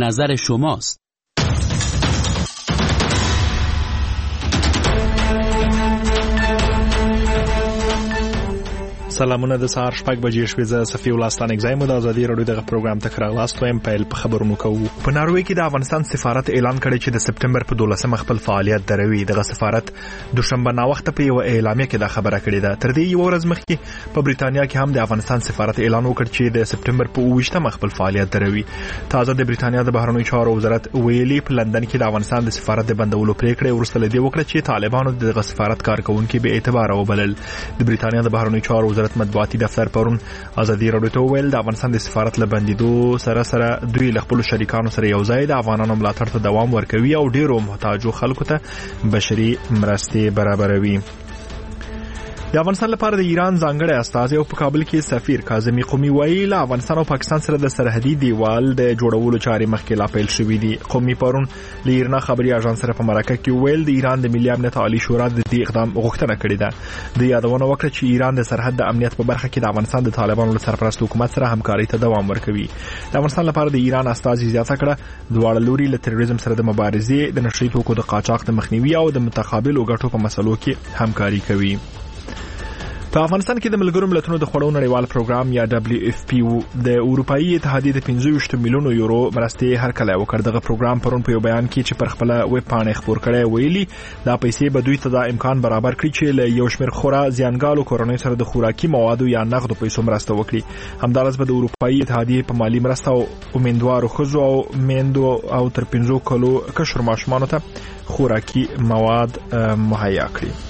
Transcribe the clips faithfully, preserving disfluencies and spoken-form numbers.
نظر شماست. سلامونه د سهار شپږ بجې شوې. زه صفي الله ستانک زایم د ازادي راډیو دغه پروګرام ته راغلاست وایم. پیل په خبرونو کوو. په ناروې کې د افغانستان سفارت اعلان کړی چې د سپتمبر په دولسمه خپل فعالیت دروي. دغه سفارت دوشنبه نا وخت په یو اعلامیه کې دا خبره کړې ده. تر دې یو ورځ مخکې په بریتانیا کې هم د افغانستان سفارت اعلان وکړ چې د سپتمبر په اوویشتمه خپل فعالیت دروي. تازه د بریتانیا د بهرنیو چارو وزارت ویلي په لندن کې د افغانستان د سفارت د بندولو پریکړه ورسته لدی وکړه چې طالبانو دغه سفارت کارکونکو به اعتبار وبلل. د بریتانیا د بهرنیو چارو وزارت مطبوعاتي دفتر پرون ازادي راډیو ته ویل د افغانستان د سفارت لبندیدو سره سره دوی له خپل شریکانو سره یو ځای د افغانانو ملاتړ ته دوام ورکوي او ډیرو محتاجو خلکو ته بشري مرستې برابروي. د افغانستان لپاره د ایران ځانګړی استازی او په کابل کې سفیر کاظمی قومي وایي له افغانستان او پاکستان سره د سرحدي دیوال د جوړولو چارې مخکې لا پیل شوې دي. قومي پرون له ایرنا خبري اژانس سره په مرکه کې ویل د ایران د ملي امنیت عالی شورا د دې اقدام غوښتنه کړې ده. د یادونه وکړه چې ایران د سرحد د امنیت په برخه کې د افغانستان د طالبانو له سرپرست حکومت سره همکاري ته دوام ورکوي. د افغانستان لپاره د ایران استازي زیاته کړه دواړه لوري له تروریزم سره د مبارزې، د نشري توکو د قاچاق د مخنیوي او د متقابل ګټو په مسلو کې همکاري کوي. په افغانستان کې د ملګرو ملتونو د خوړو نړیوال پروګرام یا دبليو اف پی د اروپאי اتحادیې د پنځه ویشت میلیونو یورو مرستې هرکلی وکړ. دغه پروګرام پرون په یو بیان کې چې پر خپل ویب پاڼه خپور کړی ویلي دا پیسې به دوی ته د امکان برابر کړي چې له یو شمېر خورا زیانګالو کورنۍ سره د خوراکي موادو یا نغدو پیسو مرسته وکړي. همدارس به د اروپאי اتحادیې په مالی مرسته او امیندوارو ښځو او میندو او تر پنځو کلو کشر ماشومانو ته خوراکي مواد مهیا کړي.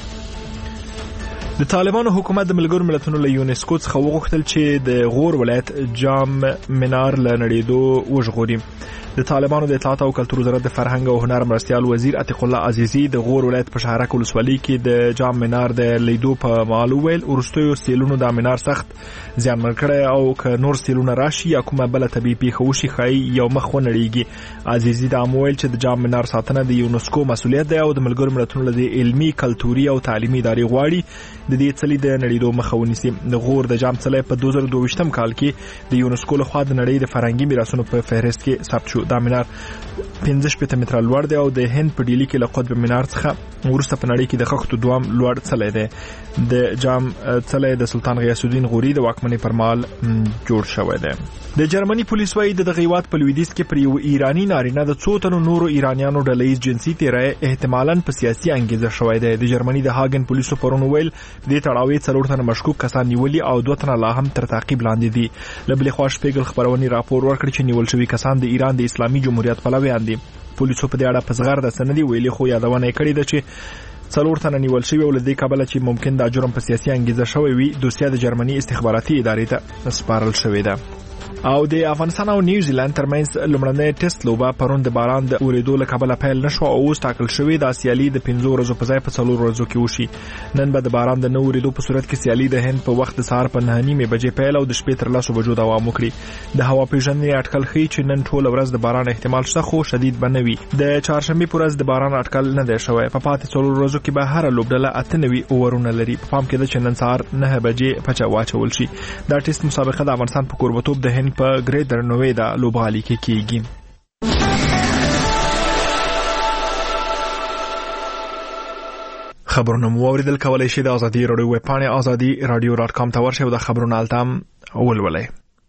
د طالبانو حکومت د ملګرو ملتونو له یونسکو څخه وغوښتل چې د غور ولایت جام منار له نړیدو وژغوري. د طالبانو د اطلاعات او کلتور وزارت د فرهنګ او هنر مرستیال وزیر عتیق الله عزیزی د غور ولایت په شهرک ولسوالۍ کې د جام منار د لیدو په مالو ویل ورستیو سیلونو د منار سخت زیانمن کړی او ک نور سیلونه راشي یا کومه بل طبي پیښه وشي خای یو مخ ونړیږي. عزیزی د امویل چې د جام منار ساتنه د یونسکو مسؤلیت دی او د ملګرو ملتونو له علمي، کلتوري او تعلیمي ادارې غواړي د دې څلي د نړیدو مخه ونیسي. د غور د جام څلی په دوه زره دوه ویشتم کال کې د یونسکو لخوا د نړۍ د فرهنګي میراثونو په فهرست کې ثبت شو. دا منار پنځه شپېته متره لوړ دی او د هند په ډیلي کې له قطب منار څخه وروسته په نړۍ کې د خښتو دوام لوړ څلی دی. د جام څلی د سلطان غیاث الدین غوري د واکمنۍ پر مهال جوړ شوی دی. د جرمني پولیس وايي د دغه هیواد په لویدیځ کې پر یو ایرانی نارینه د څو تنو نورو ایرانیانو ډلهییز جنسي تیری احتمالاً په سیاسي انګیزه شوی دی. د جرمني د هاګن پولیسو پرون ویل دې تړاو څلور تنه مشکوک کسان نیولي او دوه تنه لا هم تر تعقیب لاندې دي. له بلې خوا شپیګل خبرونې راپور ورکړ چې نیول شوي کسان د ایران د اسلامي جمهوریت پلویان دي. پولیسو په دې اړه په زغر د سندې ویلي خو یادونه یې کړې ده چې څلور تنه نیول شوي او له دې کبله چې ممکن دا جرم په سیاسي انګیزه شوی وي دوسیه د جرمني استخباراتي ادارې ته سپارل شوې ده. او د افغانستان او نیوزیلند ترمنځ لومړنۍ ټیسټ لوبه پرون د باران د اورېدو له کبله پیل نشو او اوس ټاکل شوې د سیالي د پنځو ورځو په ځای په څلور ورځو کې وشي. نن به د باران د نه اورېدو په صورت کې سیالي د هند په وخت د سهار په نهه نیمې بجې پیل او د شپې تر لسو بجو دوام وکړي. د هوا پیژندنې اټکل ښیي چې نن ټوله ورځ د باران احتمال شته خو شدید به نه وي. د چهارشنبې په ورځ د باران اټکل نه دی شوی. په پاتې څلور ورځو کې به هره لوبډله اته نوي اوورونه لري. په پام کې ده چې نن سهار نهه بجې پچه واچول شي. دا ټیسټ مسابقه د افغانستان په کوربتوب د هند په ګریډر نوې دا لوبغالي کې کیږي. خبرونه مو اوریدل کولای شئ د ازادي راډیو ویب پاڼه ازادي راډیو ډاټ کام ته ورشئ او د خبرونو التام ولولئ.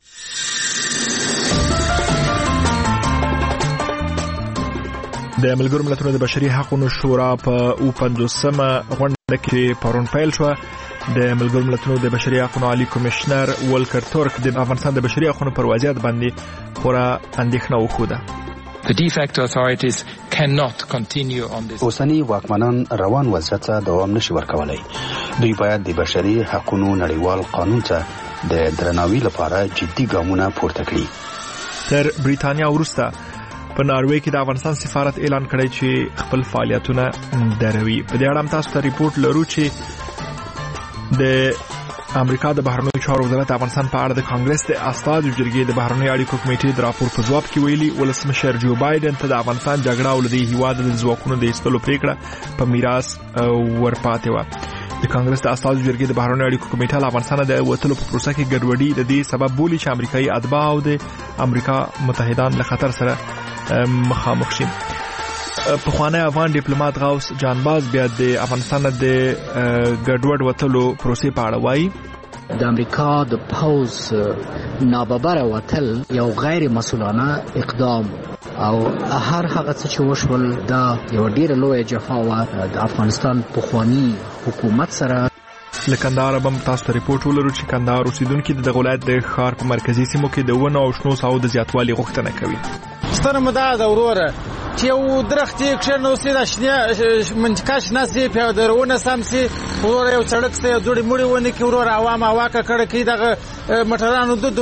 د ملګرو ملتونو د بشري حقوقو شورا په او پنځوسمه غونډه کې پرون پیل شو. د ملګرو ملتونو د بشري حقوقو عالی کمشنر ولکر تورک د افغانستان د بشري حقوقو پر وضعیت باندې خورا اندېښنه وښوده. The de facto authorities cannot continue on this. اوسنی واکمنان روان وضعیت ته دوام نشي ورکولای. دوی باید د بشري حقوقو نړیوال قانون ته د درناوي لپاره جدي ګامونه پورته کړي. تر بریتانیا وروسته په ناروې کې د افغانستان سفارت اعلان کړی چې خپل فعالیتونه دروي. په دې اړه هم تاسو ته ریپورت لرو چې د امریکا د بهرنیو چارو وزارت افغانستان په اړه د کانګرس د استازو جرګې د بهرنیو اړیکو کمیټې د راپور په ځواب کې ویلي ولسمشر جو بایدن ته د افغانستان جګړه او د هیواد د ځواکونو د ایستلو پریکړه په میراث ورپاتې وه. د کانګرس د استازو جرګې د بهرنیو اړیکو کمیټه له افغانستان د وتلو په پروسه کې ګډوډي د دې سبب بولي چې امریکایي اتباع او د امریکا متحدان له خطر سره مخامخ شي. پخوانی افغان ډیپلوماټ غوث جانباز بیا د افغانستان د ګډوډ وټلو پروسې په اړه وایي د امریکا د پوز ناببره وتل یو غیر مسؤلانه اقدام او هر هغه څه چې وشول دا یو ډیره لویه جفا و د افغانستان پخوانی حکومت سره. لکندار بم تاسو ته ریپورت ولرو چې کندهار اوسیدونکو د ولایت د ښار په مرکزی سیمو کې د ونو او شنو ساحو د زیاتوالي غوښتنه کوي. ستنه مدا د وروره چې یو درخت یې کښنو سي د شنه منطقه شنه سي په درونه سم سي وروره یو سړک سي جوړې مړې ونه کې وروره عوام واکه کړه کې دغه مټرانو د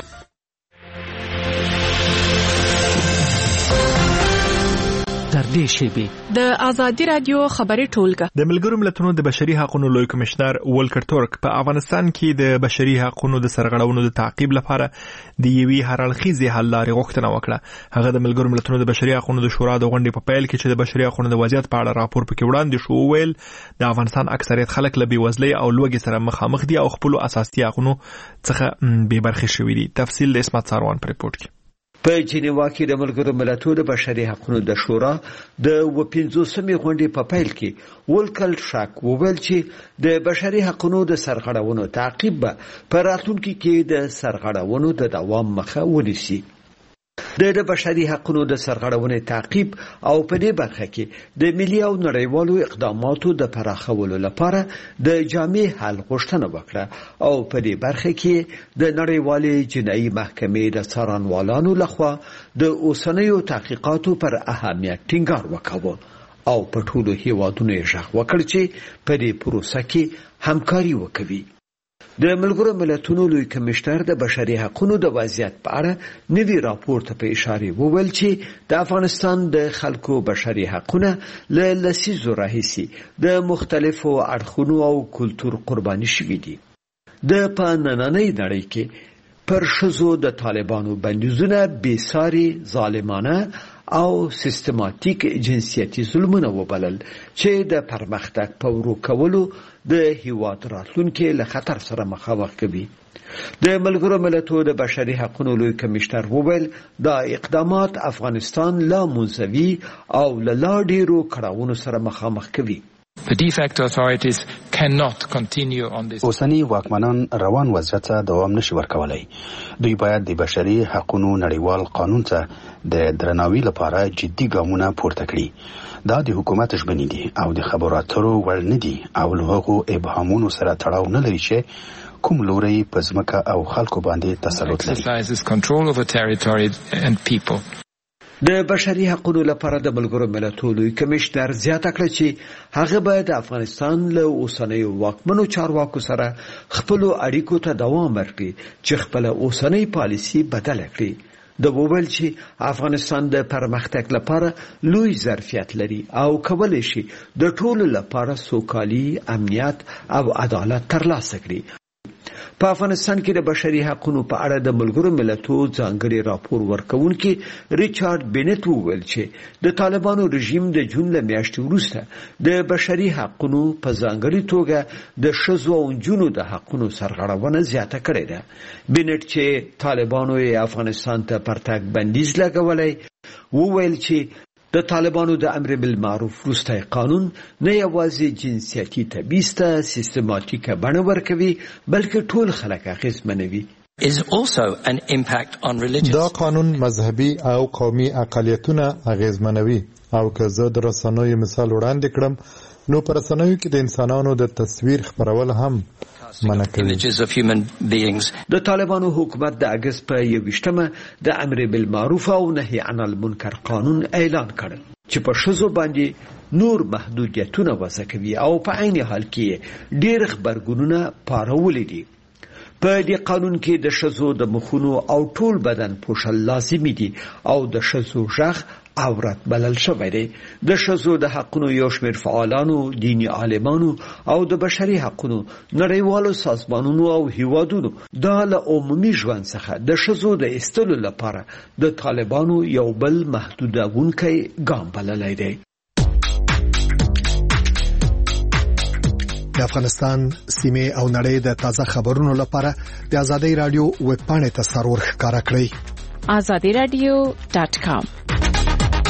د ازادي رادیو خبري ټولګه. د ملګرو ملتونو د بشري حقوقو لوی کمشنر ولکر تورک په افغانستان کې د بشري حقوقو د سرغړونو د تعقیب لپاره د یوې هرالخیزې حل لارې غوښتنه وکړه. هغه د ملګرو ملتونو د بشري حقوقو د شورا د غونډې په پیل کې چې د بشري حقوقو د وضعیت په اړه راپور پکې وړاندې شو ویل د افغانستان اکثریت خلک له بېوزلۍ او لوږې سره مخامخ دي او خپل اساسي حقوقو څخه بې برخې شوي دي. تفصیل د اسمت ساروان په ریپورت کې. په جنیوا کې د ملګرو ملتونو د بشري حقوقو د شورا د پنځوسمې غونډې په پیل کې ولکل شاک وویل چې د بشري حقوقو د سرغړونو تعقیب په راتلونکي کې د سرغړونو د دوام مخه ونیسي. د بشري حقوقو د سرغړونې تعقیب او په دې برخه کې د ملي او نړیوالو اقداماتو د پراخولو لپاره د جامع حل غوښتنه وکړه او په دې برخه کې د نړیوالې جنایي محکمې د څارنوالانو لخوا د اوسنیو تحقیقاتو پر اهمیت ټینګار وکاوه او په ټولو هیوادونو یې غږ وکړ چې په دې پروسه کې همکاري وکړي. د ملګرو ملتونو لوی کمشنر د بشري حقوقو د وضعیت په اړه نوی راپور ته په اشاره وویل چې د افغانستان د خلکو بشري حقوقونه له لسیزو راهیسي د مختلفو اړخونو او کلتور قرباني شوي دي. د په نننۍ نړۍ کې پر ښځو د طالبانو بندیزونه بېساري ظالمانه او سیستماتیک جنسیتي ظلمونه وبلل چې د پرمختګ په ورو کولو د هیواد راتلونکي له خطر سره مخامخ کوي. د ملګرو ملتونو د بشري حقوقو لوی کمشنر وویل دا اقدامات افغانستان لا منزوي او لا ډیرو کړاوونو سره مخامخ کوي. The de facto authorities cannot continue on this. اوسنی واکمنان روان وضعیت ته دوام نشي ورکولای. دوی باید د بشري حقوقو نړیوال قانون ته د درناوي لپاره جدي ګامونه پورته کړي. دا د حکومت ژمنې دي او د خبرو اترو وړ نه دي او له هغو ابهامونو سره تړاو نه لري چې کوم لوري په ځمکه او خلکو باندې تسلط لري. Exercises control over territory and people. د بشري حقوقو لپاره د ملګرو ملتونو لوی کمشنر زیاته کړه چې هغه باید د افغانستان له اوسنیو واکمنو چارواکو سره خپل اړیکو ته دوام ورکړي چې خپل اوسنۍ پالیسي بدله کړي. د وویل چې افغانستان د پرمختګ لپاره لوی ظرفیت لري او کولای شي د ټولو لپاره سوکالي، امنیت او عدالت ترلاسه کړي. په افغانستان کې د بشري حقوقو په اړه د ملګرو ملتونو ځانګړي راپور ورکوونکي ریچارډ بینټ وویل چې د طالبانو رژیم د جون له میاشتې وروسته د بشري حقوقو په ځانګړي توګه د ښځو او نجونو د حقوقو سرغړونه زیاته کړې ده. بینټ چې طالبانو یې افغانستان ته پرتګ بندیز لګولی وویل چې د طالبانو د امر بالمعروف وروستی قانون نه یوازې جنسیتي تبعیض ته سیستماتیکه بڼه ورکوي بلکې ټول خلک اغېزمنوي. دا قانون مذهبي او قومي اقلیتونه اغېزمنوي او که زه د رسنیو مثال وړاندې کړم نو په رسنیو کې د انسانانو د تصویر خپرول هم منع کوي. د طالبانو حکومت د اگست په یوویشتمه د امر بالمعروف او نهي عن المنکر قانون اعلان کړ چې په ښځو باندې نور محدودیتونه وضع کوي او په عین حال کې ډېر خبرګونونه پارولي دي. په دې قانون کې د ښځو د مخونو او ټول بدن پوښل لازمي دي او د ښځو غږ عورت بلل شوی دی. د ښځو د حقوقو یو شمېر فعالانو، دینی عالمانو او د بشري حقوقو نړیوالو سازمانونو او هیوادونو دا له عمومي ژوند څخه د ښځو د ایستلو لپاره د طالبانو یو بل محدودونکی ګام بللی دی. د افغانستان سیمه او نړۍ د تازه خبرونو لپاره د آزادۍ رادیو ویب پاڼې ته سرور ښکارا کړئ. azadi radio dot com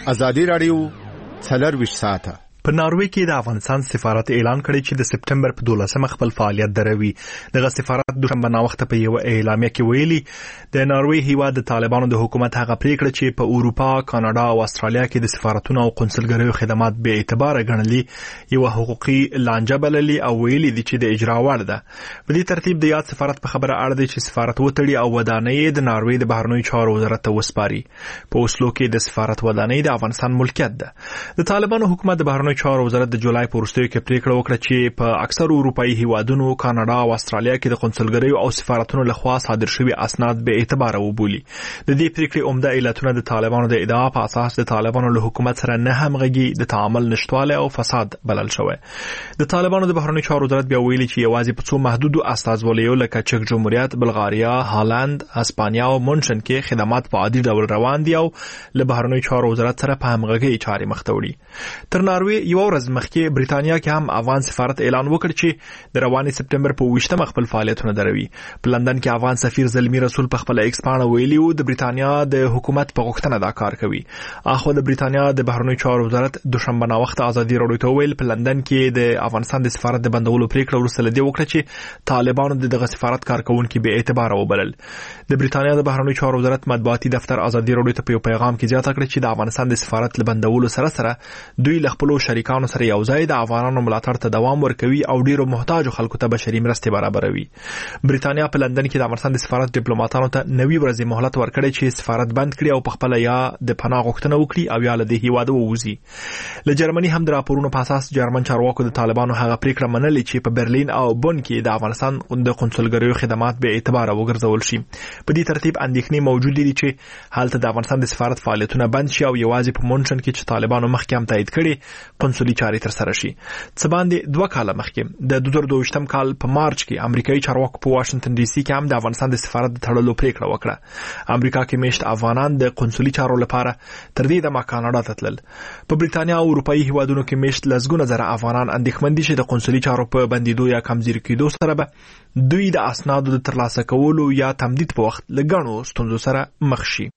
ازادي رادیو څلرویشت ساعته. په ناروې کې د افغانستان سفارت اعلان کړی چې د سپټمبر په دولسمه خپل فعالیت دروي. دغه سفارت دوشنبه ناوخته په یو اعلامیه کې ویلي د ناروې هیواد د طالبانو د حکومت هغه پریکړه چې په اروپا، کاناډا او استرالیا کې د سفارتونو او قونسلګریو خدمات به اعتبار ګڼلي یو حقوقي لانجه بللي او ویلي دي چې د اجرا وړ ده. په دې ترتیب د یاد سفارت په خبره اړ دی چې سفارت وتړي او ودانۍ د ناروې د بهرنیو چارو وزارت ته وسپاري. په اوسلو کې د سفارت ودانۍ د افغانستان ملکیت ده. د طالبانو حکومت د بهرنیو چارو وزارت د جولای په وروستیو کې پریکړه وکړه چې په اکثر اروپایي هیوادونو، کاناډا او استرالیا کې د قونسلګریو او سفارتونو لخوا صادر شوي اسناد به اعتبار وبولي. د دې پریکړې عمده علتونه د طالبانو د ادعا په اساس د طالبانو له حکومت سره نه همغږي، د تعامل نشټواله او فساد بلل شوی. د طالبانو د بهرنیو چارو وزارت بیا ویلي چې یوازې په څو محدودو استازولیو لکه چک جمهوریت، بلغاریا، هالند، اسپانیا او مونشن کې خدمات په عادي ډول روان دي او له بهرنیو چارو وزارت سره په همغږي چارې مخ ته وړي. تر ناروې یو ورځ مخکې بریتانیا کې هم افغان سفارت اعلان وکړ چې د رواني سپټمبر په ویشتمه خپل فعالیتونه دروي. په لندن کې افغان سفیر زلمی رسول په خپل ایکس پاڼه ویلي و د بریتانیا د حکومت په غوښتنه دا کار کوي. اخو د بریتانیا د بهرنیو چارو وزارت دوشنبه ناوخته ازادي راډیو ته ویل په لندن کې د افغانستان د سفارت د بندولو پریکړه وروسته لدی وکړه چې طالبانو دغه سفارت کارکونکو به اعتبار وبلل. د بریتانیا د بهرنیو چارو وزارت مطبوعاتي دفتر ازادي راډیو ته په یو پیغام کې زیاته کړه چې د افغانستان د سفارت له بندولو سره سره دوی له خپل شریکانو سره یو ځای د افغانانو ملاتړ ته دوام ورکوي او ډیرو محتاجو خلکو ته بشري مرستې برابروي. بریتانیا په لندن کې د افغانستان د سفارت ډیپلوماټانو ته نوي ورځې مهلت ورکړی چې سفارت بند کړي او په خپل یا د پناه غوښتنه وکړي او یا له دې هیواده ووځي. له جرمني هم د راپورونو په اساس جرمن چارواکو د طالبانو هغه پریکړه منلې چې په برلین او بون کې د افغانستان د قونسلګریو خدمات به اعتبار وګرځول شي. په دې ترتیب اندېښنې موجود دي چې هلته د افغانستان د سفارت فعالیتونه بند شي او یوازې په مونشن کې چې طالبانو مخکې هم تایید کړي قونسلي چارې تر سره شي. څه باندې دوه کاله مخکې د دوه زره دوه یم کال په مارچ کې امریکایي چارواکو په واشنگټن ډي سي کې هم د افغانستان د سفارت د تړلو پریکړه وکړه. امریکا کې میشت افغانان د قونسلي چارو لپاره تر دې دمه کاناډا ته تلل. په بریتانیا او اروپایي هیوادونو کې میشت لسګونه زره افغانان اندېښمن دي چې د قونسلي چارو په بندیدو یا کمزوري کېدو سره به دوی د اسنادو د ترلاسه کولو یا تمدید په وخت له ګڼو ستونزو سره مخ شي.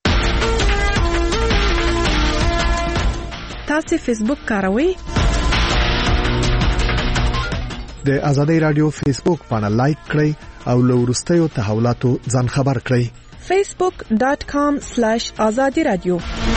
تاسو فیسبوک کاروئ؟ د ازادي رادیو فیسبوک باندې لایک کړئ او له وروستیو تحولاتو ځان خبر کړئ. facebook dot com slash azadi radio.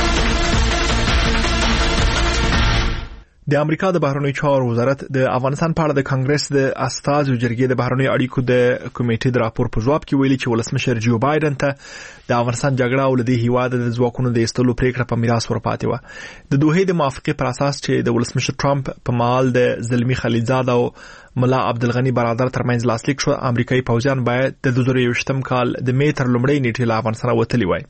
د امریکا د بهرنیو چارو وزارت د افغانستان په اړه د کانګرس د استازو جرګې د بهرنیو اړیکو د کمیټې د راپور په جواب کې ویلي چې ولسمشر جو بایدن ته د افغانستان جګړه او د هیواد د ځواکونو د ایستلو پریکړه په میراث ورپاتې و. د دوه د موافقې پر اساس چې د ولسمشر ټرمپ په مال د زلمی خلیلزاد او ملا عبدالغنی برادر ترمنځ لاسلیک شو، امریکایي پوځیان باید د دوه زره یوویشتم کال د می تر لومړۍ نیټې له افغانستان وتلی وای.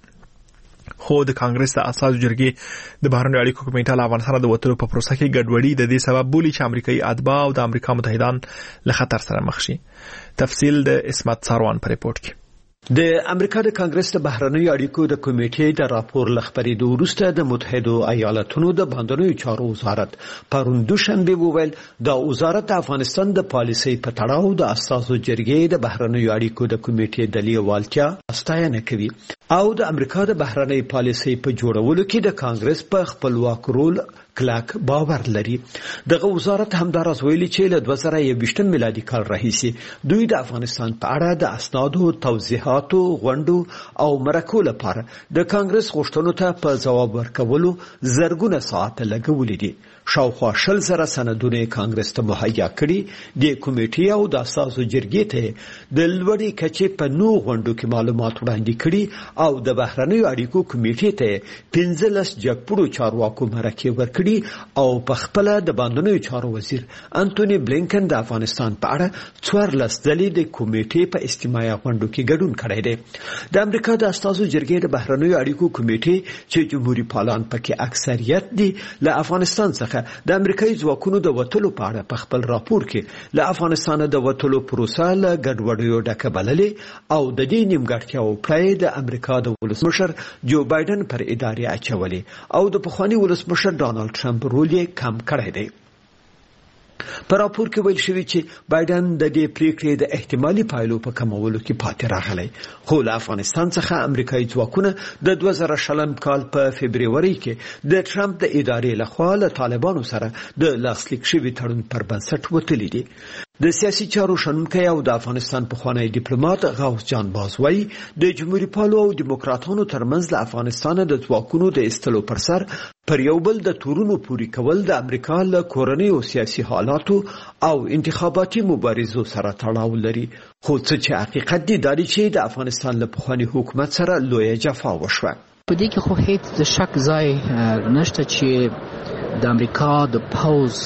خو د کانګرس د اساسو جرګې د بهرنیو اړیکو کمیټه له افغانستان د وتلو په پروسه کې ګډوډي د دې سبب بولي چې امریکایي اتباع او د امریکا متحدان له خطر سره مخ شي. تفصیل د اسمت ساروان په ریپورت کې. د امریکا د کانګرس د بهرنیو اړیکو د کمیټې د راپور لخبرېدو وروسته د متحده ایالاتونو د بهرنیو چارو وزارت پرون دوشنبه وویل د وزارت افغانستان د پالیسۍ په تړاو د اساسو جرګې د بهرنیو اړیکو د کمیټې د لیوالتیا ستاینه کوي او د امریکا د بهرنۍ پالیسۍ په جوړولو کې د کانګرس په خپلواک رول کلاک باور لري. دغه وزارت همدارس ویلي چې له دوه زره یوویشتم میلادي کال راهیسې دوی د افغانستان په اړه د اسنادو توضیحاتو غونډو او مرکو لپاره د کانګرس غوښتنو ته په ځواب ورکولو زرګونه ساعت لګولي دي. شاوخوا شل زره سندونه کانګرس ته مهیا کړي. د کمیټې او د اساسو جرګې ته د لوړې کچې په نو غونډو کې معلومات وړاندې کړي او د بهرنیو اړیکو کمیټې ته پنځلس جګپړو چارواکو مرکې ورکړي او په خپل د بهرنیو چارو وزیر انټونی بلینکن د افغانستان په اړه څوارلس ځلې د کمیټې په اجتماعي غونډو کې ګډون کړی دی. د امریکا د اساسو جرګې د بهرنیو اړیکو کمیټې چې جمهوریت پالان پکې اکثریت دي له افغانستان څخه د امریکایي ځواکونو د وټلو په اړه په خپل راپور کې له افغانستان د وټلو پروسه له ګډوډیو ډکه بللې او د دې نیمګړتیاو پرې د امریکا د ولسمشر جو بایدن پر ادارې اچولې او د پخوانی ولسمشر ډانلډ ټرمپ رول یې کم کړی دی. په راپور کې ویل شوی چې بایدن د دې پریکړې د احتمالي پایلو په کمولو کې پاتې راغلی، خو له افغانستان څخه امریکایي ځواکونه د دوه زره شلم کال په فبرवरी کې د ټرمپ د ادارې لخوا له طالبانو سره د لاسلیک شوي تړون پر بنسټ وتلي دي. د سیاسي چارو شنونکی او د افغانستان پخوانی ډیپلوماټ غوث جان باز وايي د جمهوریت پالو او دیموکراتانو ترمنځ له افغانستان د ځواکونو د ایستلو پر سر پر یو بل د تورونو پوری کول د امریکا له کورنۍ او سیاسي حالاتو او انتخاباتي مبارزو سره تړاو لري، خو څه چې حقیقت دی دا دی چې د افغانستان له پخوانی حکومت سره لویه جفا وشوه. په دې کې خو هیڅ د شک ځای نشته چې د امریکا د پوز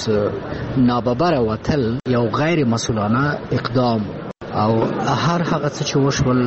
ناببره وتل یو غیر مسؤلانه اقدام او هر هغه څه چې وشول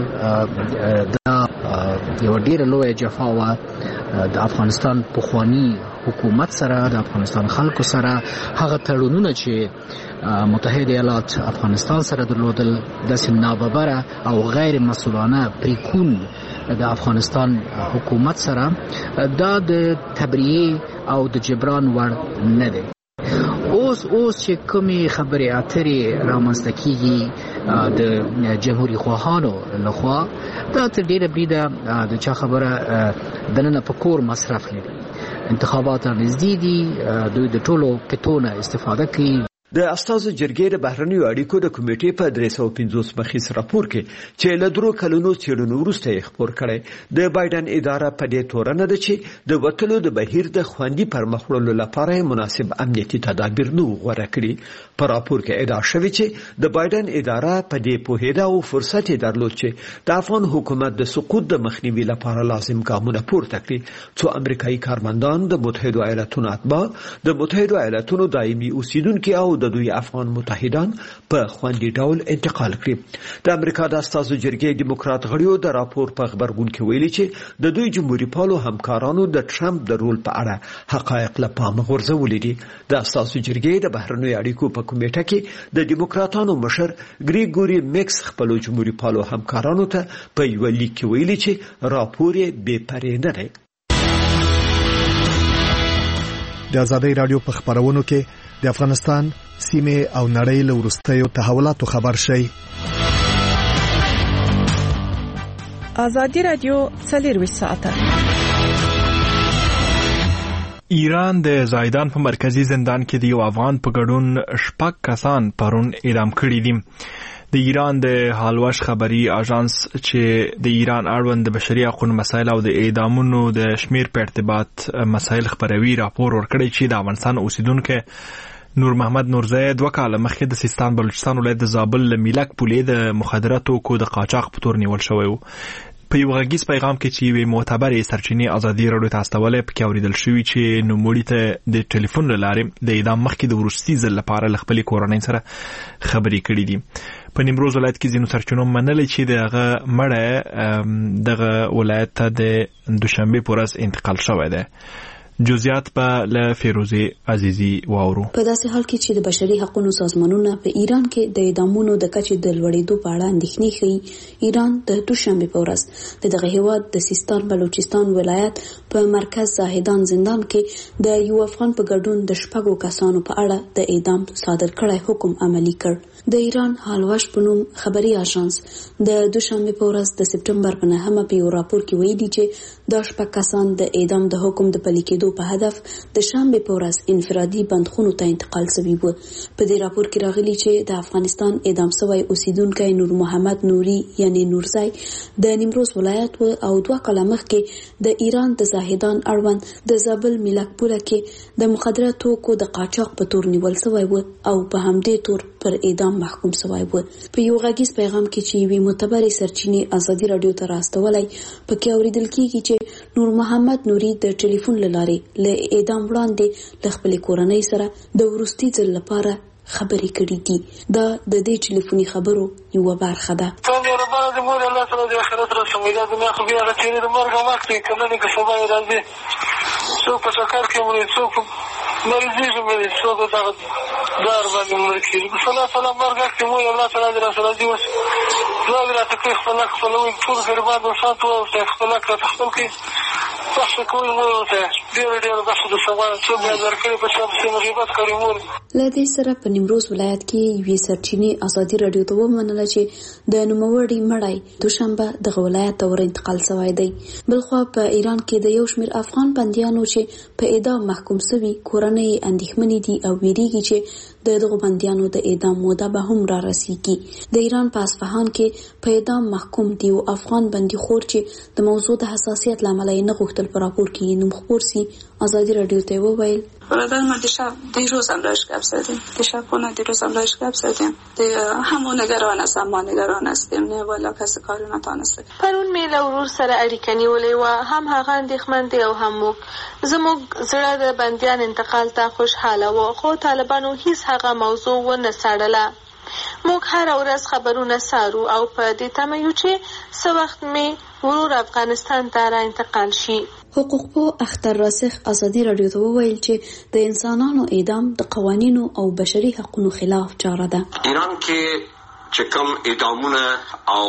دا یو ډیره لویه جفا وه د افغانستان پخوانی حکومت سره، د افغانستان خلکو سره. هغه تړونونه چې متحده ایالات افغانستان سره درلودل داسې ناببره او غیر مسؤلانه پریکون د افغانستان حکومت سره، دا د تبریه او د جبران وړ نه دی. اوس اوس چې کومې خبرې اترې رامنځته کیږي د جمهوریت خواهانو لخوا، دا تر ډیره بریده د چا خبره دننه په کور مصرف لري. انتخابات نږدې دي، دوی د ټولو کتونه استفاده کوي. د استازو جرګې د بهرنیو اړیکو د کمیټې په درې سوه پنځوس مخیس راپور کې چې له درو کلونو څېړنو وروسته یې خپور کړی، د بایدن اداره په دې تورنه ده چې د وتلو د بهیر د خوندي پرمخ وړلو لپاره مناسب امنیتي تدابیر نه غوره کړي. په راپور کې ادعا شوې چې د بایدن اداره په دې پوهېده او فرصت یې درلود چې د افغان حکومت د سقوط د مخنیوي لپاره لازم ګامونه پورته کړي، څو امریکایي کارمندان د متحده ایالاتونو اتباع، د متحده ایالاتونو دایمي اوسیدونکي او د دوی افغان متحدان په خوندي ډول انتقال کړي. د امریکا د استازو جرګې دیموکرات غړیو د راپور په خبرګون کې ویلي چې د دوی جمهوریت پالو همکارانو د ټرمپ د رول په اړه حقایق له پامه غورځولي دي. د استازو جرګې د بهرنیو اړیکو په کمیټه کې د دیموکراتانو مشر ګریګوري میکس خپل جمهوریت پالو همکارانو ته په یو لیک کې ویلي چې راپور یې بې پرې نه دی. د ازادۍ رادیو په خبرونو کې د افغانستان سیمه او نړۍ له وروستیو تحولاتو خبر شي. ازادي رادیو څلرویشت ساعته. ایران د زایدان په مرکزی زندان کې د یو افغان په ګډون شپږ کسان پرون اعدام کړي دي. د ایران د هالوش خبري اژانس چې د ایران اړوند د بشري حقوقو مسایل او د اعدامونو د شمیر په ارتباط مسایل خبروي راپور ورکړی چې د افغانستان اوسیدونکو نور محمد نورزی دوه کاله مخکې د سیستان بلوچستان ولایت د زابل له میلک پولې د مخدره توکو د قاچاق په تور نیول شوی و. په یو غږیز پیغام کې چې یوې معتبرې سرچینې ازادي راډیو ته استولې پکې اورېدل شوي چې نوموړي ته د ټلیفون له لارې د اعدام مخکې د وروستي ځل لپاره له خپلې کورنۍ سره خبرې کړې دي. په نیمروز ولایت کې ځینو سرچینو منلې چې دغه مړی دغه ولایت ته د دوشنبه په ورځ انتقال شوی دی. جزئیات په ل فیروزی عزیزی واورو. په داسې حال کې چې د بشري حقوقو سازمانونه په ایران کې د اعدامونو د کچې د لوړېدو په اړه اندېښنې ښیي، ایران د دوشنبه په ورځ د دغه هیواد د سیستان بلوچستان ولایت په مرکز زاهدان زندان کې د یو افغان په ګډون د شپږو کسانو په اړه د اعدام صادر کړی حکم عملی کړ. د ایران هالوش په نوم خبري اژانس د دوشنبه په ورځ د سپټمبر په نهمه په یو راپور کې ویلي چې دا شپږ کسان د اعدام د حکم د پلي کېدو په هدف د شنبه په ورځ انفرادي بندخونو ته انتقال شوی و. په دې راپور کې راغلي چې د افغانستان اعدام شوی اوسیدونکی نور محمد نوري یعنی نورزی د نیمروز ولایت و او دوه کاله مخکې د ایران د زاهدان اړوند د زابل میلک پوله کې د مخدره توکو د قاچاق په تور نیول شوی و او په همدې تور پر اعدام محکوم شوی و. په یو غږیز پیغام کې چې یوې معتبرې سرچینې ازادي راډیو ته راستولای پکې اورېدل کیږي چې نور محمد نوري د ټلیفون له لارې له اعدام وړاندې له خپلې کورنۍ سره د وروستي ځل لپاره خبرې کړې دي. دا د دې ټلیفوني خبرو یوه برخه ده. څنګه ربانه د مور الله تعالی د آخرت رسوي دا دنیا خو بیا غتېرې د مرګ وخت دی که نه که سبا یې راځي څوک په سکر کې مري څوک مریضېږي مري څوک دغه دار باندې مړ کېږي په صلا سلام مرګ وخت کې مور الله تعالی د رسول راځي اوس دعا دې راته کوي خپل حق خپلوئ ټول ګریبان انسان ته واوسئ خپل حق راته خپل کړي بخښه کوئ مور ورته ډېره ډېره بخښه درڅه غواړم څوک مې درکړې په چا پسې مې غیبت کړی مور. له دې سره په نیمروز ولایت کې یوې سرچینې ازادي راډیو ته ومنله چې د نوموړي مړی دوشنبه دغه ولایت ته ور انتقال شوی دی. بلخوا په ایران کې د یو شمېر افغان بندیانو چې په اعدام محکوم شوي کورنۍ اندېښمنې دي او ویریږي چې د دغو بندیانو د اعدام موده به هم را رسیږي. د ایران په اصفهان کې په اعدام محکوم دی او افغان بندي خور چې د موضوع د حساسیت له امله یې نه غوښتل په راپور کې نوم خپور سي. ازادي راډیو ته وویل برادر ما دیشب دیروز هم راش گپ زدیم دیشب خونه دیروز هم راش گپ زدیم همون نگران هستم ما نگران هستیم نه والا کسی کاری نتانسته. پرون می له ورور سره اړیکه نیولې وه هم هغه اندېښمن دی او هم موږ زموږ زړه د بندیان انتقال ته خوشحاله و خو طالبانو هیڅ هغه موضوع ونه څارله. موږ هره ورځ خبرونه څارو او په دې تمه یو چې څه وخت مې ورور افغانستان ته را انتقال شي. حقوق پو اختر راسخ ازادي راډیو ته وویل چې د انسانانو اعدام د قوانینو او بشري حقوقو خلاف چاره ده. ایران کې چې کوم اعدامونه او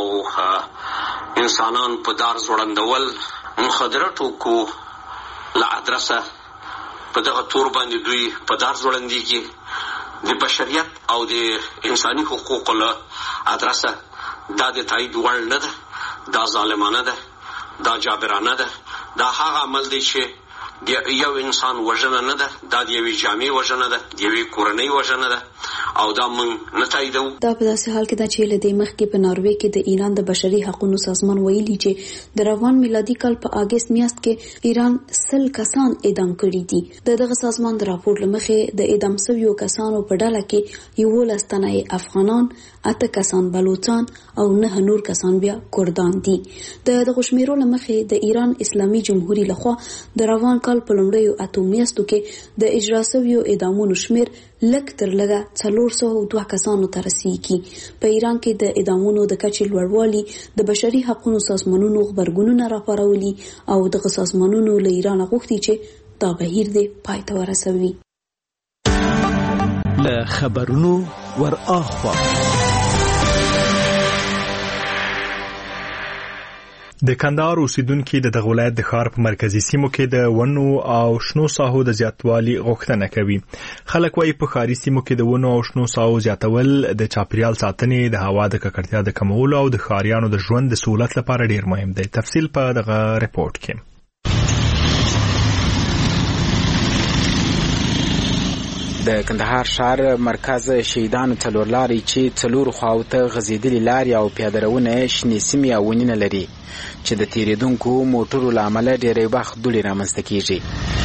انسانان په دار ځوړندول مخدره ټوکو له ادرسه په دغه تور باندې دوی په دار ځوړندېږي. د بشریت او د انساني حقوقو له ادرسه دا د تایید وړ نه ده، دا ظالمانه ده، دا جابرانه ده، دا هغه عمل دی چې د یو انسان وژنه نه ده، دا د یوې جامع وژنه ده، د یوې کورنۍ وژنه ده او دا موږ نه تاییدو. دا په داسې حال کې ده چې له دې مخکې په ناروې کې د ایران د بشري حقوقو سازمان ویلي چې د روان میلادي کال په اگست میاشت کې ایران سل کسان اعدام کړي دي. د دغه سازمان د راپور له مخې د اعدام شویو کسانو په ډله کې یولس تنه افغانان، اته کسان بلوچان او نه نور کسان بیا کردان دي. د دغه شمیرو له مخې د ایران اسلامي جمهوریت لخوا د روان کال په لومړیو اتو میاشتو کې د اجرا شویو اعدامونو شمیر لږ تر لږه څلور سوه او دوه کسانو ته رسیږي. په ایران کې د اعدامونو د کچې لوړوالي د بشري حقوقو سازمانونو خبرګونونه راپارولي او دغه سازمانونو له ایران غوښتي چې دا بهیر دې پای ته ورسوي. له خبرونو ور اخوا د کندهار اوسیدونکو د دغه ولایت د ښار په مرکزی سیمو کې د ونو او شنو ساحو د زیاتوالي غوښتنه کوي. خلک وايي په ښاري سیمو کې د ونو او شنو ساحو زیاتول د چاپیریال ساتنې، د هوا د ککړتیا د کمولو او د ښاریانو د ژوند د سہولت لپاره ډیر مهم دی. تفصیل په دغه ریپورت کې. د کندهار ښار مرکز شهیدانو څلور لارې چې څلور خواو ته غځېدلې لارې او پیادهروونه شنې سیمې او ونې لري چې د تیریدونکو موټرو له امله ډېری وخت دوړې رامنځته کیږي.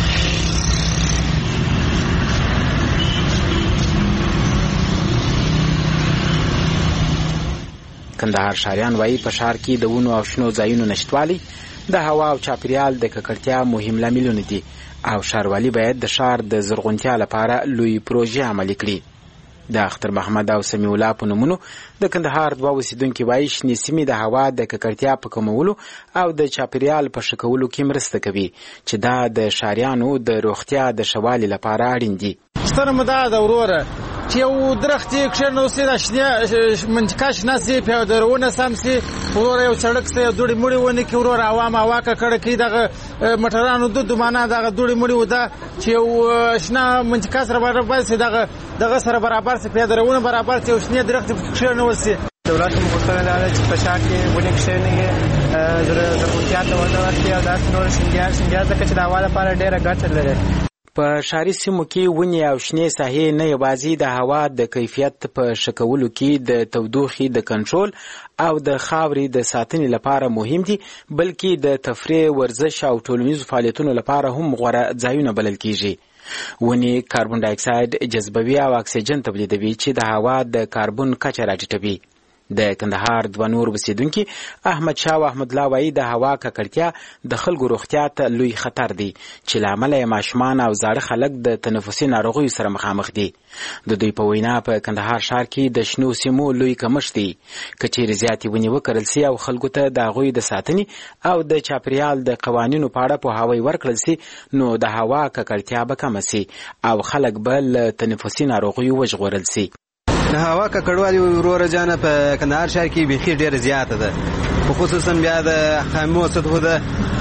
کندهار ښاریان وایي په ښار کې د ونو او شنو ځایونو نشتوالی د هوا او چاپیریال د ککړتیا مهم لاملونه دي او ښاروالي باید د ښار د زرغونتیا لپاره لوی پروژې عملي کړي. د اختر محمد او سمیع الله په نومونو د کندهار دوه اوسیدونکي وایي شنې سیمې د هوا د ککړتیا په کمولو او د چاپیریال په ښه کولو کې مرسته کوي چې دا د ښاریانو د روغتیا د ښه والي لپاره اړین دي. ستره مدعا ده وروره چې یو درخت یې کښېنوسي دا شنه منطقه شنه سي پیادهروونه سم سي وروره یو سړک سي دوړې موړې ونه کړي وروره عوام هوا ککړه کړي دغه موټرانو د دومانه دغه دوړې موړې وده چې یو شنه منطقه سره برابر سي دغه دغه سره برابر سي پیادهروونه برابر سي یو شنه درخت کښېنول سي. دولت مغوښتنه دا ده چې په ښار کې ونې کښېنوي زرغونتیا ته وده ورکړي او داسې نور شینګیار شینګیار ځکه چې د هوا لپاره ډېره ګټه لري. په ښاري سیمو کې ونې او شنې ساحې نه یوازې د هوا د کیفیت په ښه کولو کې د تودوخې د کنټرول او د خاورې د ساتنې لپاره مهم دي بلکې د تفریح، ورزش او ټولنیزو فعالیتونو لپاره هم غوره ځایونه بلل کیږي. ونې کاربن ډای اکساید جذبوي او اکسیجن تولیدوي چې د هوا د کاربن کچه راټیټوي. د کندهار دوه نور اوسیدونکي احمد شاه او احمد الله وایي د هوا ککړتیا د خلکو روغتیا ته لوی خطر دی چې له امله یې ماشومان او زاړه خلک د تنفسي ناروغیو سره مخامخ دي. د دوی په وینا په کندهار ښار کې د شنو سیمو لوی کمښت دی. که چیرې زیاتې ونې وکرل سي او خلکو ته د هغوی د ساتنې او د چاپیریال د قوانینو په اړه پوهاوی ورکړل سي نو د هوا ککړتیا به کمه سي او خلک به له تنفسي ناروغیو وژغورل سي. د هوا ککړوالي وروره جانه په کندهار ښار کې بیخي ډېره زیاته ده، خصوصا بیا د خامو سطحو ده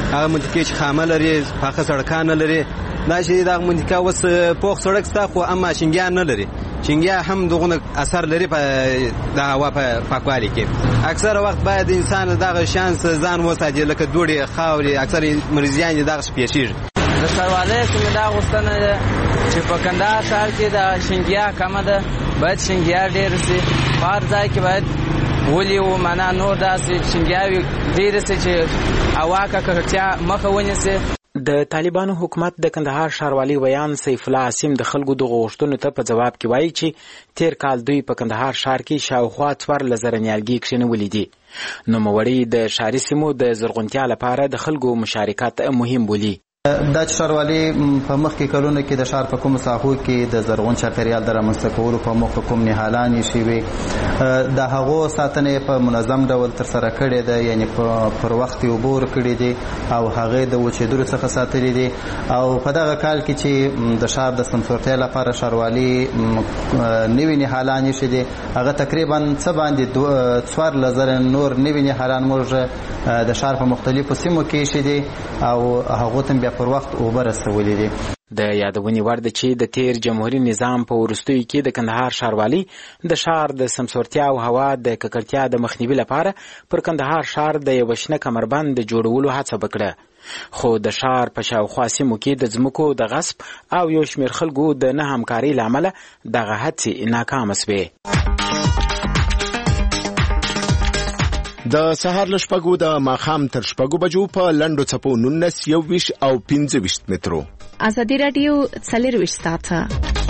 هغه منطقې چې خامه لري پاخه سړکان لري دا چې دا منطقه اوس پوخ سړک ستا خو اما شینګیا نه لري شینګیا هم دغه اثر لري په د هوا په پاکوالي کې اکثر وخت باید انسان دغه شانس ځان وساتي لکه دوړي خاوري اکثر مریضیان دغه سپیشي د سروالۍ سیمې دا غوښتنه ده چې په کندهار ښار کې د شینګیا کمه ده باید شینګیا ډېر سي په هر ځای کې باید ولي و معنا نور داسې شینګیاوي ډېرې سي چې هوا ککړتیا مخه ونیسي. د طالبانو حکومت د کندهار ښاروالي ویان سیف الله عاصم د خلکو د غوښتنو ته په جواب کې وایي چې تیر کال دوی په کندهار ښار کې شاوخوا څوارلس زره نیالګي کښېنولي دي. نوموړي د ښاري سیمو د زرغونتیا لپاره د خلکو مشارکت مهم بولي. دا چې ښاروالي په مخکې کلونو کې د ښار په کومو ساحو کې د زرغون چاپیریال د رامنځته کولو په موخه کوم نهالانې شوي د هغو ساتنه په منظم ډول ترسره کړې ده یعنی پر وخت یې اوبه ورکړي دي او هغې د وچېدلو څخه ساتلي دي او په دغه کال کې چې د ښار د سمسورتیا لپاره ښاروالي نوي نهالان ایښي دي هغه تقریبا څه باندې څوارلس زره نور نوي نهالان موږ د ښار په مختلفو سیمو کې ایښي دي او هغو ته بیا پر وخت اوبه رسولي دي. د یادونې وړ ده چې د تیر جمهوریت نظام په وروستیو کې د کندهار ښاروالي د ښار د سمسورتیا او هوا د ککړتیا د مخنیوي لپاره پر کندهار ښار د یوه شنه کمربند د جوړولو هڅه وکړه خو د ښار په شاوخوا سیمو کې د ځمکو د غصب او یو شمېر خلکو د نه همکارۍ له امله دغه هڅې ناکامه سوې. د سهار له شپږو د ماښام تر شپږو بجو په لنډو څپو نولس یوویشت او پنځه ویشت مترو. ازادي راډیو څلرویشت ساعته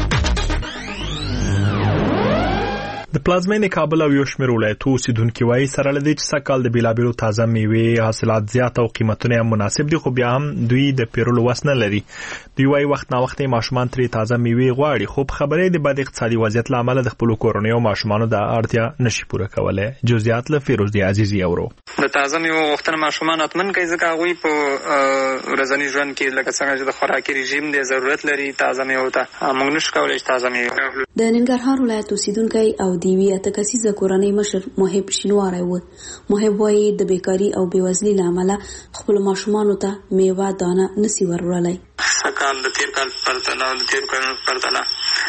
د پلازمینې کابل او یو شمېر ولایتو اوسېدونکي وایي سره له دې چې سږکال د بېلابېلو تازه میوې حاصلات زیات او قیمتونه هم مناسب دي خو بیا هم دوی د پیرلو وس نه لري. دوی وایي وخت ناوخت ماشومان ترې تازه میوې غواړي خو په خبرې د بد اقتصادي وضعیت له امله د خپلو کورنیو ماشومانو د اړتیا نشي پوره کولی. جزئیات له فیروزي عزیزي اورو. د تازه میوو غوښتنه ماشومان حتمن کوي ځکه هغوی په ورځني ژوند کې لکه څنګه چې د خوراکي رژیم دی ضرورت لري تازه میوو ته موږ نشو کولی چې تازه میوې. د ننګرهار ولایت اوسېدونکی او د یوې اته کسیزه کورنۍ مشر محب شینواری و. محب وایي د بیکاري او بېوزلۍ له امله خپلو ماشومانو ته میوه دانه نسي وروړلی. سږکال د تېر کال په پرتله د تېرو کلونو په پرتله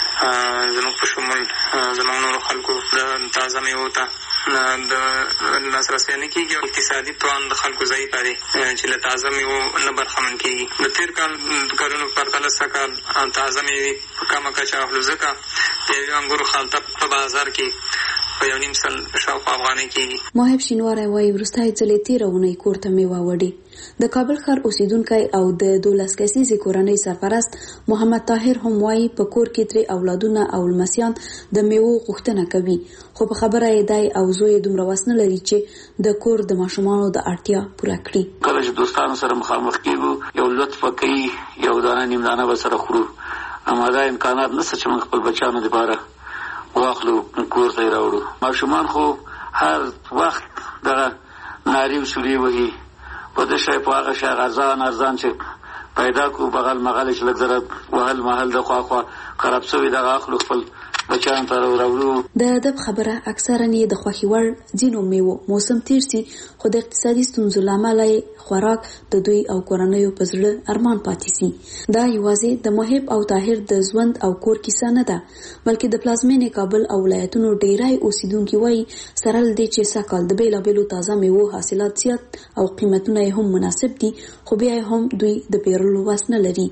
زموږ په شمول زموږ نورو خلکو د تازه میوو ته د لاسرسی نه کېږي او اقتصادي توان د خلکو ضعیف دی چې له تازه میوو نه برخمن کېږي. د تېر کال د کلونو په پرتله سږکال تازه میوې په کمه کچه اخلو ځکه د یوې انګورو خالته په بازار کې په یو نیم سل شاوخوا افغانۍ کېږي. محب شینواری وایي وروستی ځلې تېره اونۍ کور ته میوه وړې. د کابل ښار اوسېدونکی او د دولس کسیزې کورنۍ سرپرست محمد طاهر هم وایي په کور کې ترې اولادونه او لمسیان د میوو غوښتنه کوي خو په خبره یې دی او زوی یې دومره وس نه لري چې د کور د ماشومانو د اړتیا پوره کړي. کله چې دوستانو سره مخامخ کېږو یو لطف کوي یو دانه نیم دانه به سره خورو اما دا امکانات نشته چې موږ خپل بچیانو دپاره واخلو کور ته یې راوړو. ماشومان خو هر وخت دغه نارې وسورې وهي په دې شی په هغه شی ارزان ارزان چې پیدا کړو بغل مغل چې لږ زره وهل محل د خوا خوا خراب شوي دغه اخلو خپل بچیان ته راوړو. د ادب خبره اکثرا یې د خوښې وړ ځینو میوو موسم تیر سي خو د اقتصادي ستونزو له امله خوراک د دوی او کورنیو په زړه ارمان پاتې سي. دا یوازې د محب او طاهر د ژوند او کور کیسه نه ده بلکې د پلازمینې کابل او ولایتونو ډیری اوسیدونکي وایي سره له دې چې سږکال د بېلابېلو تازه میوو حاصلات زیات او قیمتونه یې هم مناسب دي خو بیا هم دوی د پیرلو وس نه لري.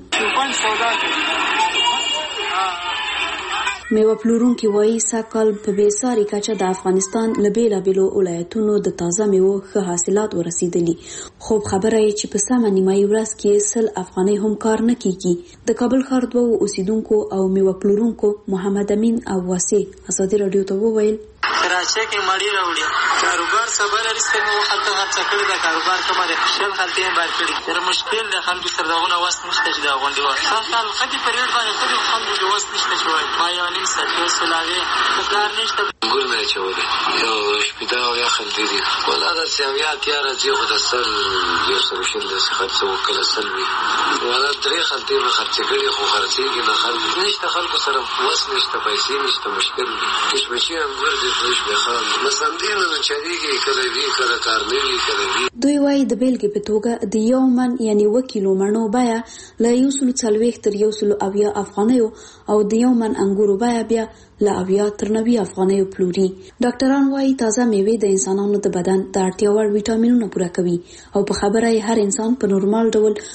میوه پلورونکي وایي سږکال په بېساري کچه د افغانستان له بېلابېلو ولایتونو د تازه میوو ښه حاصلات ورسېدلي خو خبره یې چې په سمه نیمایي ورځ کې سل افغانۍ هم کار نه کېږي. د کابل ښار دوو اوسیدونکو او میوه پلورونکو محمد امین او واسع ازادي راډیو ته وویل کراچۍ کې مړی راوړي کاروبار سبا لري چې مو خلک هڅه کړې ده کاروبار کومه د خپل خلک یې بار کړي تر مشکل د خلکو سره دغه واس نشته چې دا غونډه وای خپل خدي پریډ باندې خدي خلکو د واس نشته شوی ما یو نیم ساعت سلاوي کار نشته انګور نه اچولې یو شپېته اویا خلطې دي ولا داسې اویا اتیا راځي خو د سل یو سل شل داسې خرڅه وکړه سل وي ولا درې خلطې مې خرڅې کړي خو خرڅېږي نه خلک نشته خلکو سره وس نشته پیسې نشته مشکل دي کشمشي انګور دي فروش بخان مسندې نه چارېږي کله وي کله کار نه وي کله وي. دوی وايي د بیلګې په توګه د یو من یعنی اوه کیلو مڼو بیه له یو سلو څلوېښت تر یو سلو اویا افغانیو او د یو من انګورو بیه بیا له اویا تر نوي افغانیو پلوري. ډاکټران وايي تازه میوې د انسانانو د بدن د اړتیا وړ ویټامینونه پوره کوي او په خبره یې هر انسان په نورمال ډول